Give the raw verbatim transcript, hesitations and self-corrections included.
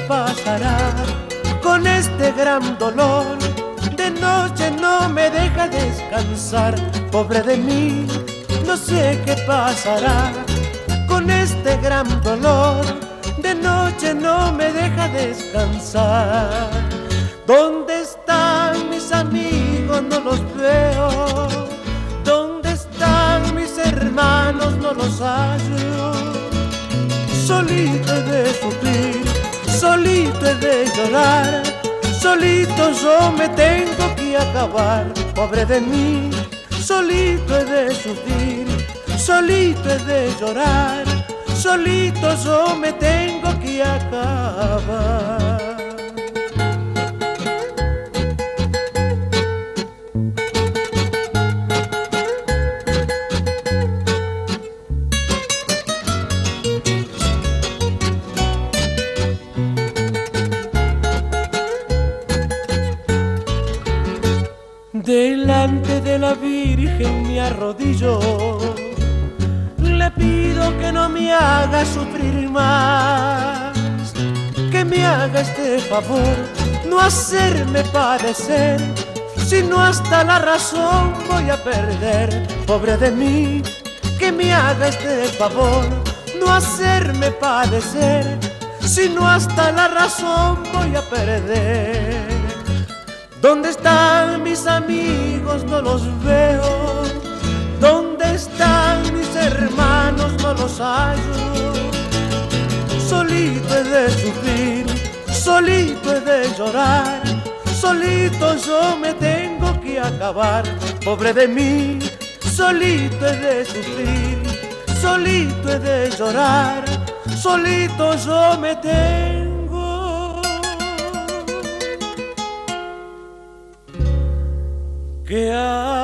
pasará con este gran dolor. De noche no me deja descansar, pobre de mí, no sé qué pasará con este gran dolor. De noche no me deja descansar. ¿Dónde están mis amigos? No los veo. ¿Dónde están mis hermanos? No los hallo. Solito he de sufrir, solito he de llorar, solito yo me tengo que acabar, pobre de mí. Solito he de sufrir, solito he de llorar, solito yo me tengo que acabar. Delante de la Virgen me arrodillo, le pido que no me haga sufrir más, que me haga este favor, no hacerme padecer, sino hasta la razón voy a perder, pobre de mí. Que me haga este favor, no hacerme padecer, sino hasta la razón voy a perder. ¿Dónde están mis amigos? No los veo. ¿Dónde están mis hermanos? No los hallo. Solito he de sufrir, solito he de llorar, solito yo me tengo que acabar, pobre de mí. Solito he de sufrir, solito he de llorar, solito yo me tengo que acabar.